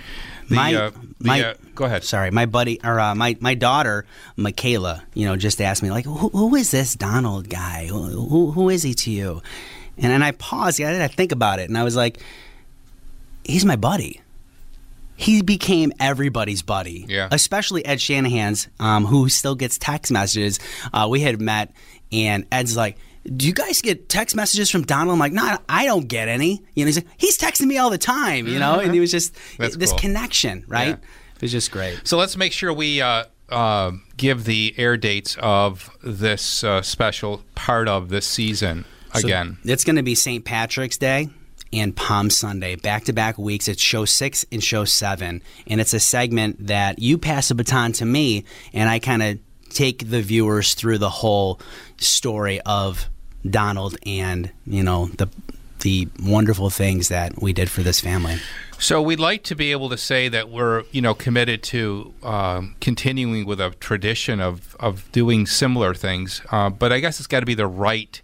Go ahead. Sorry, my buddy, or my daughter, Michaela, just asked me, like, who is this Donald guy? Who is he to you? And then I paused, I think about it, and I was like, he's my buddy. He became everybody's buddy, especially Ed Shanahan's, who still gets text messages. We had met, and Ed's like, do you guys get text messages from Donald? I'm like, no, I don't get any. He's like, he's texting me all the time, and he was just this connection, right? Yeah. It was just great. So let's make sure we give the air dates of this special part of this season again. So it's going to be St. Patrick's Day and Palm Sunday, back-to-back weeks. It's show 6 and show 7, and it's a segment that you pass a baton to me, and I kind of take the viewers through the whole story of Donald and the wonderful things that we did for this family. So we'd like to be able to say that we're committed to continuing with a tradition of doing similar things, but I guess it's got to be the right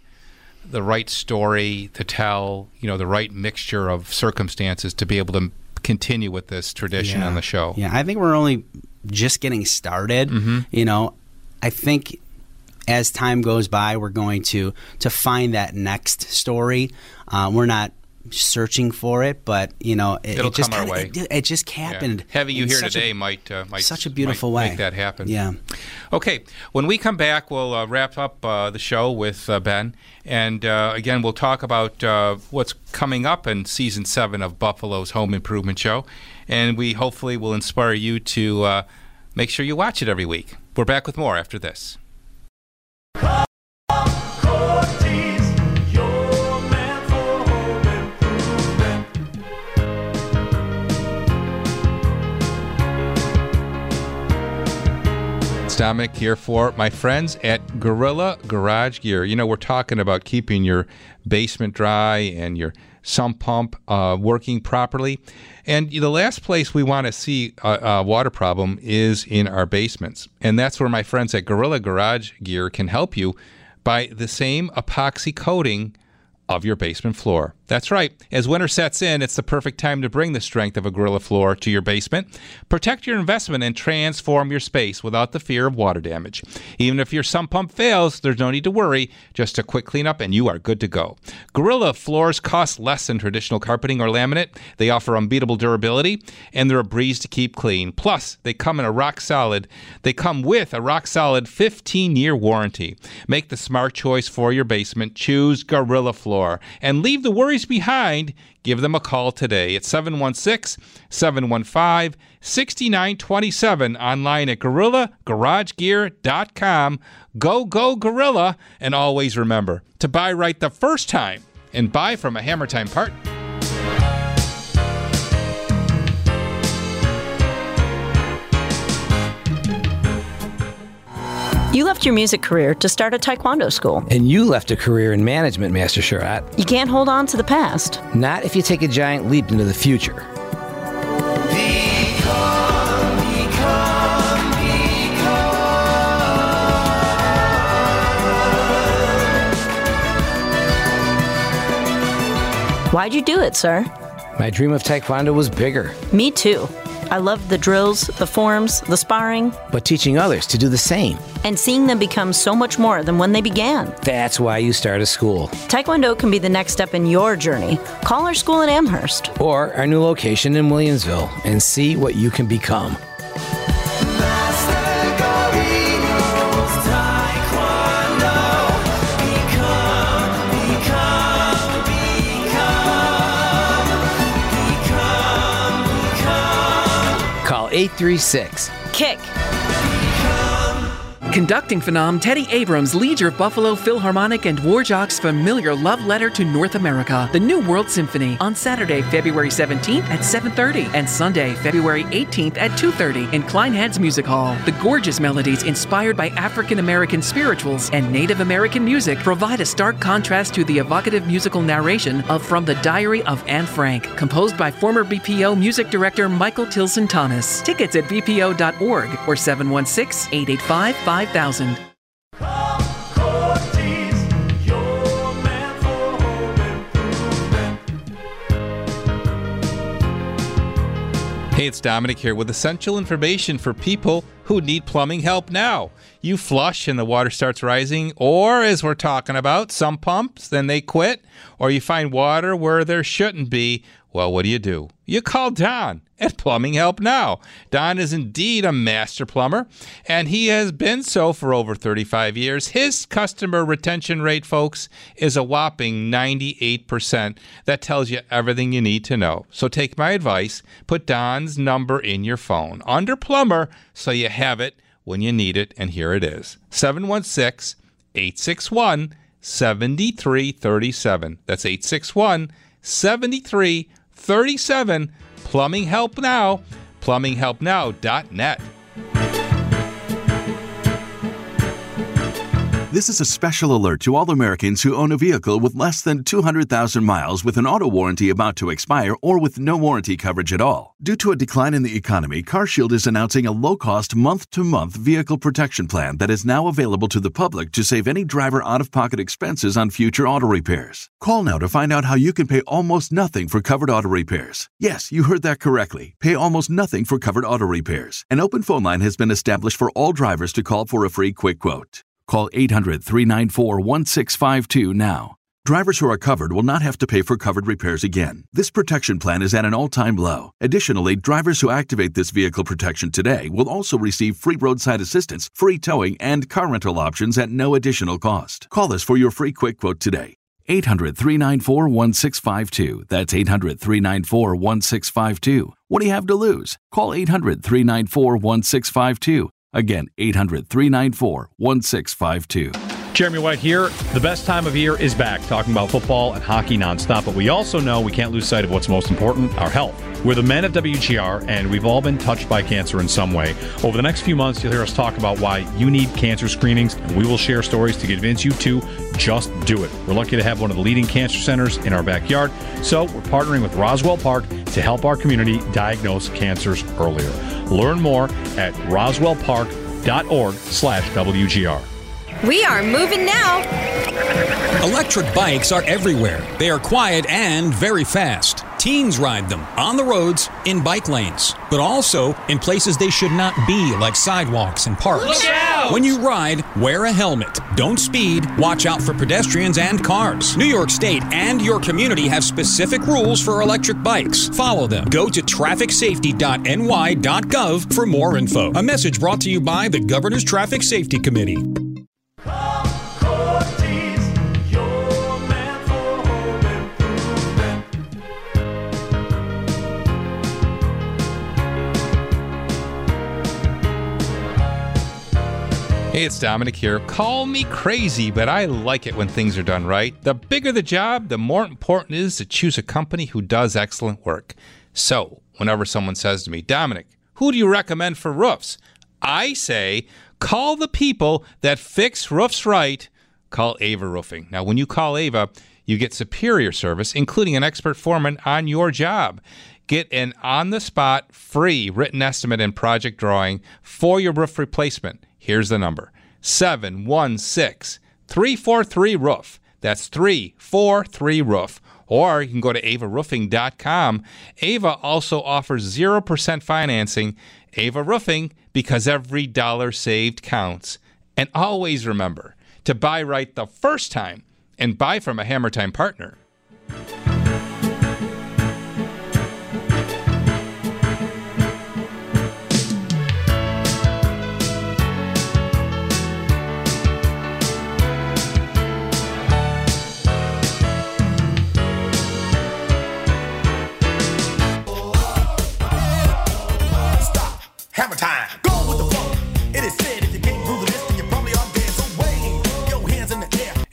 story to tell, the right mixture of circumstances to be able to continue with this tradition on the show. Yeah, I think we're only just getting started. Mm-hmm. I think as time goes by, we're going to find that next story. We're not searching for it, but it'll just come our way. It just happened. Yeah. Having you here today might such a beautiful way make that happen. Yeah. Okay. When we come back, we'll wrap up the show with Ben, and again we'll talk about what's coming up in season 7 of Buffalo's Home Improvement Show, and we hopefully will inspire you to make sure you watch it every week. We're back with more after this. Dominic here for my friends at Gorilla Garage Gear. We're talking about keeping your basement dry and your sump pump working properly. And the last place we want to see a water problem is in our basements. And that's where my friends at Gorilla Garage Gear can help you by the same epoxy coating of your basement floor. That's right. As winter sets in, it's the perfect time to bring the strength of a Gorilla floor to your basement. Protect your investment and transform your space without the fear of water damage. Even if your sump pump fails, there's no need to worry. Just a quick cleanup and you are good to go. Gorilla floors cost less than traditional carpeting or laminate. They offer unbeatable durability, and they're a breeze to keep clean. Plus, they come with a rock solid 15-year warranty. Make the smart choice for your basement. Choose Gorilla Floor and leave the worries behind. Give them a call today at 716-715-6927, online at GorillaGarageGear.com. Go Gorilla, and always remember to buy right the first time and buy from a Hammer Time partner. You left your music career to start a taekwondo school. And you left a career in management, Master Sharat. You can't hold on to the past. Not if you take a giant leap into the future. Why'd you do it, sir? My dream of taekwondo was bigger. Me too. I loved the drills, the forms, the sparring. But teaching others to do the same. And seeing them become so much more than when they began. That's why you start a school. Taekwondo can be the next step in your journey. Call our school in Amherst. Or our new location in Williamsville and see what you can become. Call 836 Kick. Conducting phenom Teddy Abrams leads your Buffalo Philharmonic and Dvorak's familiar love letter to North America, the New World Symphony, on Saturday, February 17th at 7:30 and Sunday, February 18th at 2:30 in Kleinheads Music Hall. The gorgeous melodies inspired by African American spirituals and Native American music provide a stark contrast to the evocative musical narration of From the Diary of Anne Frank, composed by former BPO music director Michael Tilson Thomas. Tickets at bpo.org or 716-885-5000. Hey, it's Dominic here with essential information for people who need plumbing help now. You flush and the water starts rising, or as we're talking about, some pumps, then they quit, or you find water where there shouldn't be. Well, what do? You call Don at Plumbing Help Now. Don is indeed a master plumber, and he has been so for over 35 years. His customer retention rate, folks, is a whopping 98%. That tells you everything you need to know. So take my advice. Put Don's number in your phone under plumber so you have it when you need it, and here it is. 716-861-7337. That's 861-7337. Plumbing Help Now, plumbinghelpnow.net. This is a special alert to all Americans who own a vehicle with less than 200,000 miles with an auto warranty about to expire or with no warranty coverage at all. Due to a decline in the economy, CarShield is announcing a low-cost month-to-month vehicle protection plan that is now available to the public to save any driver out-of-pocket expenses on future auto repairs. Call now to find out how you can pay almost nothing for covered auto repairs. Yes, you heard that correctly. Pay almost nothing for covered auto repairs. An open phone line has been established for all drivers to call for a free quick quote. Call 800-394-1652 now. Drivers who are covered will not have to pay for covered repairs again. This protection plan is at an all-time low. Additionally, drivers who activate this vehicle protection today will also receive free roadside assistance, free towing, and car rental options at no additional cost. Call us for your free quick quote today. 800-394-1652. That's 800-394-1652. What do you have to lose? Call 800-394-1652. Again, 800-394-1652. Jeremy White here. The best time of year is back, talking about football and hockey nonstop. But we also know we can't lose sight of what's most important, our health. We're the men of WGR, and we've all been touched by cancer in some way. Over the next few months, you'll hear us talk about why you need cancer screenings, and we will share stories to convince you to just do it. We're lucky to have one of the leading cancer centers in our backyard, so we're partnering with Roswell Park to help our community diagnose cancers earlier. Learn more at roswellpark.org/WGR. We are moving now. Electric bikes are everywhere. They are quiet and very fast. Teens ride them on the roads, in bike lanes, but also in places they should not be, like sidewalks and parks. Look out! When you ride, wear a helmet. Don't speed. Watch out for pedestrians and cars. New York State and your community have specific rules for electric bikes. Follow them. Go to trafficsafety.ny.gov for more info. A message brought to you by the Governor's Traffic Safety Committee. Hey, it's Dominic here. Call me crazy, but I like it when things are done right. The bigger the job, the more important it is to choose a company who does excellent work. So, whenever someone says to me, Dominic, who do you recommend for roofs? I say, call the people that fix roofs right. Call Ava Roofing. Now, when you call Ava, you get superior service, including an expert foreman on your job. Get an on-the-spot, free written estimate and project drawing for your roof replacement. Here's the number, 716-343-ROOF. That's 343-ROOF. Or you can go to avaroofing.com. Ava also offers 0% financing. Ava Roofing, because every dollar saved counts. And always remember to buy right the first time and buy from a Hammer Time partner. Hammer time. Go with the flow. It is said if you can't rule the list, then you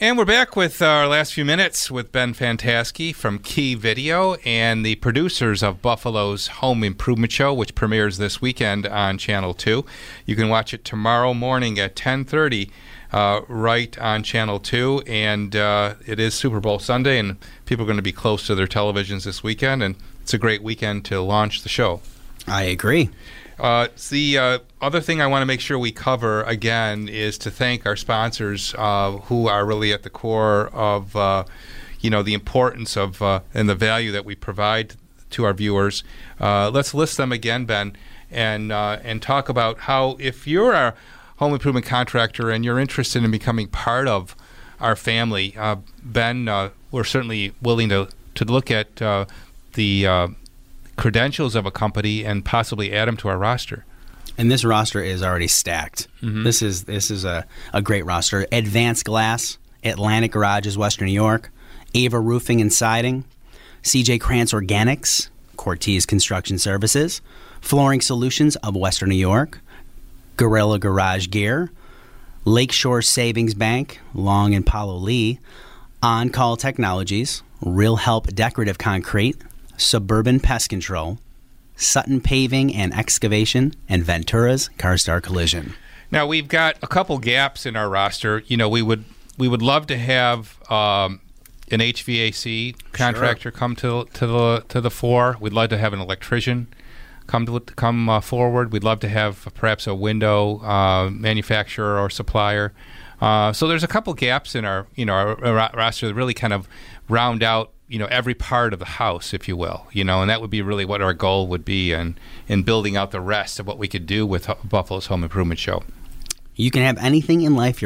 And we're back with our last few minutes with Ben Fantaschi from Key Video and the producers of Buffalo's Home Improvement Show, which premieres this weekend on Channel 2. You can watch it tomorrow morning at 10:30 right on Channel 2. And it is Super Bowl Sunday, and people are going to be close to their televisions this weekend, and it's a great weekend to launch the show. I agree. The other thing I want to make sure we cover again is to thank our sponsors who are really at the core of the importance of and the value that we provide to our viewers. Let's list them again, Ben, and talk about how if you're a home improvement contractor and you're interested in becoming part of our family, Ben, we're certainly willing to look at the credentials of a company and possibly add them to our roster. And this roster is already stacked. Mm-hmm. This is a great roster. Advanced Glass, Atlantic Garages, Western New York, Ava Roofing and Siding, CJ Krantz Organics, Cortez Construction Services, Flooring Solutions of Western New York, Gorilla Garage Gear, Lakeshore Savings Bank, Long and Paulo Lee, On Call Technologies, Real Help Decorative Concrete, Suburban Pest Control, Sutton Paving and Excavation, and Ventura's CarStar Collision. Now we've got a couple gaps in our roster. You know, we would love to have an HVAC contractor come to the fore. We'd love to have an electrician come forward. We'd love to have perhaps a window manufacturer or supplier. So there's a couple gaps in our roster that really kind of round out every part of the house, if you will, and that would be really what our goal would be in building out the rest of what we could do with Buffalo's Home Improvement Show. You can have anything in life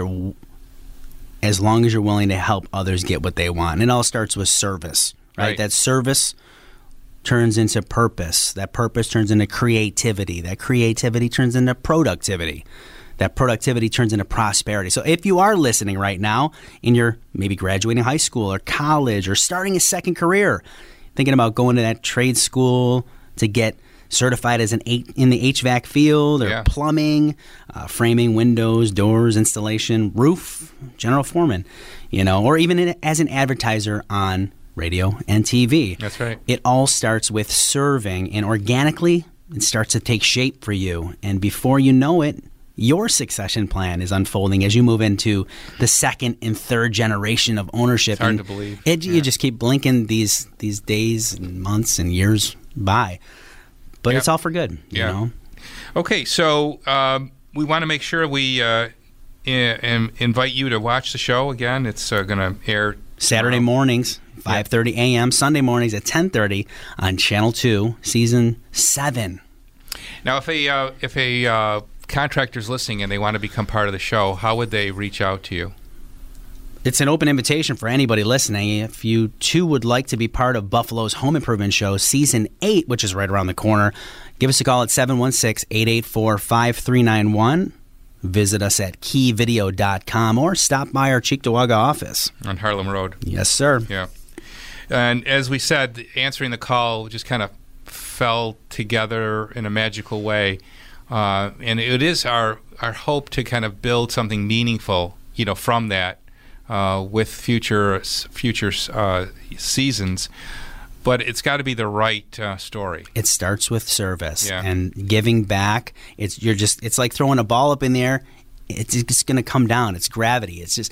as long as you're willing to help others get what they want. And it all starts with service, right? That service turns into purpose. That purpose turns into creativity. That creativity turns into productivity. That productivity turns into prosperity. So if you are listening right now and you're maybe graduating high school or college or starting a second career, thinking about going to that trade school to get certified as in the HVAC field or plumbing, framing, windows, doors, installation, roof, general foreman, or even as an advertiser on radio and TV. That's right. It all starts with serving, and organically it starts to take shape for you. And before you know it, your succession plan is unfolding as you move into the second and third generation of ownership. It's hard to believe. You just keep blinking these days and months and years by. But it's all for good, you know? Okay, so we want to make sure we invite you to watch the show again. It's going to air Saturday mornings, 5:30 a.m., Sunday mornings at 10:30 on Channel 2, Season 7. Now, if a contractors listening and they want to become part of the show, how would they reach out to you? It's an open invitation for anybody listening. If you too would like to be part of Buffalo's Home Improvement Show Season 8, which is right around the corner, give us a call at 716-884-5391. Visit us at keyvideo.com or stop by our Cheektowaga office on Harlem Road. Yes, sir. Yeah. And as we said, answering the call just kind of fell together in a magical way. And it is our hope to kind of build something meaningful, from that with future seasons. But it's got to be the right story. It starts with service and giving back. It's like throwing a ball up in the air. It's going to come down. It's gravity. It's just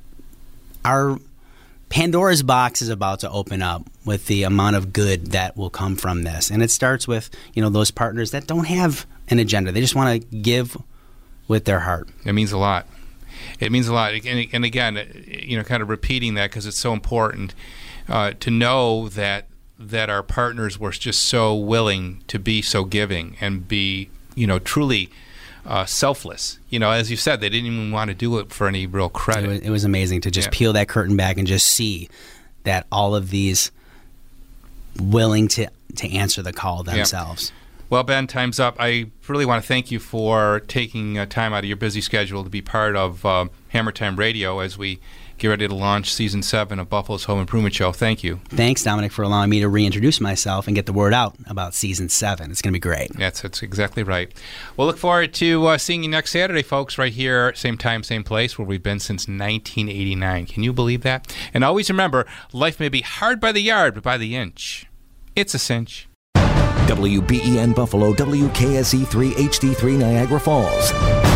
our Pandora's box is about to open up with the amount of good that will come from this. And it starts with, those partners that don't have an agenda. They just want to give with their heart. It means a lot. It means a lot. And again, kind of repeating that because it's so important to know that our partners were just so willing to be so giving and be, truly selfless. As you said, they didn't even want to do it for any real credit. It was amazing to just peel that curtain back and just see that all of these willing to answer the call themselves. Yeah. Well, Ben, time's up. I really want to thank you for taking time out of your busy schedule to be part of Hammer Time Radio as we get ready to launch Season 7 of Buffalo's Home Improvement Show. Thank you. Thanks, Dominic, for allowing me to reintroduce myself and get the word out about Season 7. It's going to be great. That's exactly right. We'll look forward to seeing you next Saturday, folks, right here, same time, same place, where we've been since 1989. Can you believe that? And always remember, life may be hard by the yard, but by the inch, it's a cinch. WBEN Buffalo, WKSE3 HD3 Niagara Falls.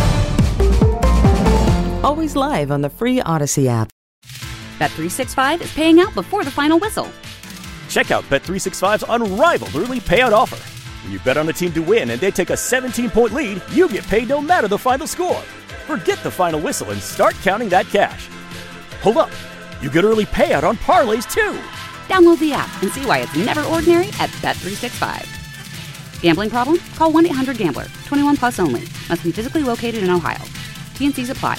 Always live on the free Odyssey app. Bet365 is paying out before the final whistle. Check out Bet365's unrivaled early payout offer. When you bet on a team to win and they take a 17-point lead, you get paid no matter the final score. Forget the final whistle and start counting that cash. Hold up. You get early payout on parlays, too. Download the app and see why it's never ordinary at Bet365. Gambling problem? Call 1-800-GAMBLER. 21 plus only. Must be physically located in Ohio. T&Cs apply.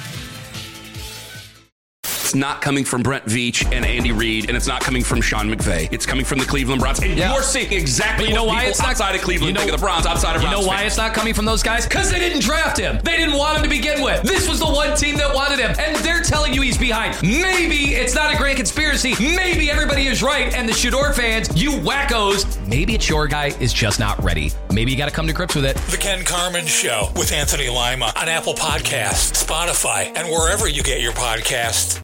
It's not coming from Brent Veach and Andy Reid, and it's not coming from Sean McVay. It's coming from the Cleveland Browns. And you're seeing exactly what people outside of Cleveland think of the Browns, outside of Browns. You know why fans. it's not coming from those guys? Because they didn't draft him. They didn't want him to begin with. This was the one team that wanted him, and they're telling you he's behind. Maybe it's not a grand conspiracy. Maybe everybody is right, and the Shador fans, you wackos, maybe it's your guy is just not ready. Maybe you got to come to grips with it. The Ken Carman Show with Anthony Lima on Apple Podcasts, Spotify, and wherever you get your podcasts.